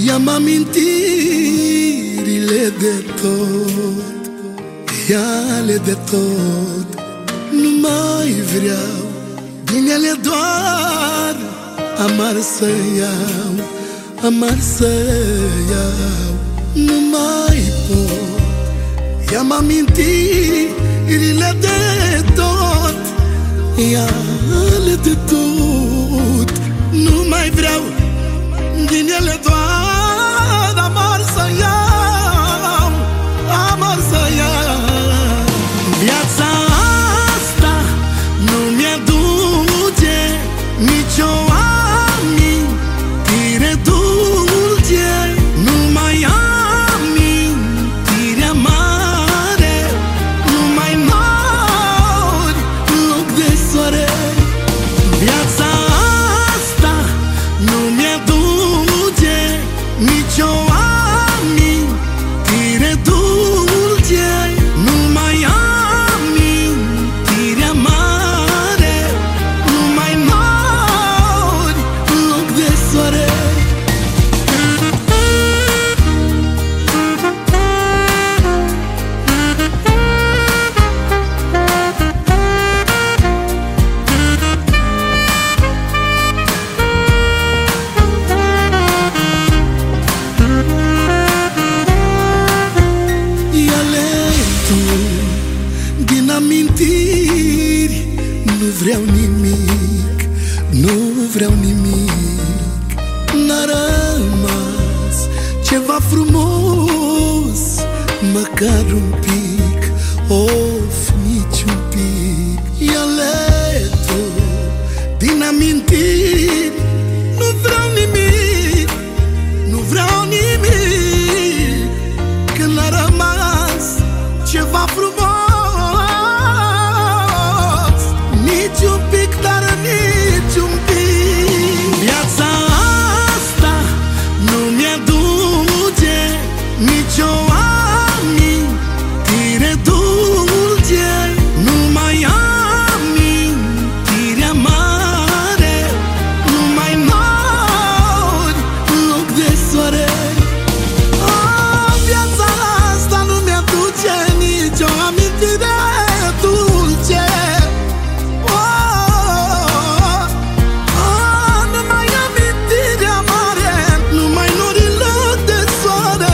I-am amintirile de tot, ale de tot. Nu mai vreau din ele doar amar să iau, amar să iau. Nu mai pot. I-am amintirile de tot, ale de tot. Nu mai vreau din ele doar amar să iau, amar să iau. Viața asta nu mi-aduce nicio amintire dulce. Nu mai am amintire amare, nu mai nori în loc de soare. Viața asta nu mi-aduce nicio amintire dulce. Nu mai am amintire amare, nu mai nori în loc de soare. Din amintiri nu vreau nimic, nu vreau nimic. N-a rămas ceva frumos, măcar un pic, of, nici un pic. Ia-le tu din amintiri, nu vreau nimic, nu vreau nimic. Că n-a rămas ceva frumos, nici un pic, dar nici un pic. Viața asta nu mi-aduce nicio amintire dulce. Nu mai am amintire amare, nu mai nori în loc de soare. Viața asta nu mi-aduce nicio amintire dulce. Nu mai am amintire amare, nu mai nori în loc de soare.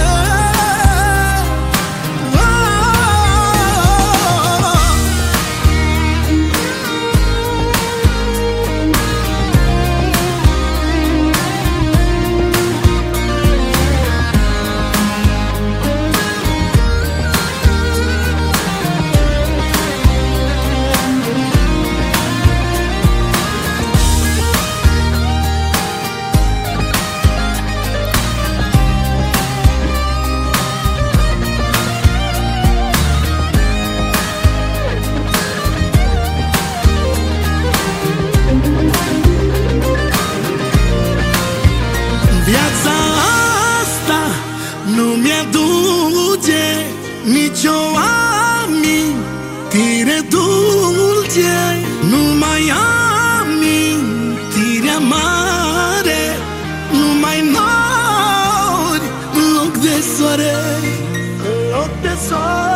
Viața asta nu mi-aduce nicio amintire dulce. Nu mai am amintire amare, nu mai nori în loc de soare, în loc de soare.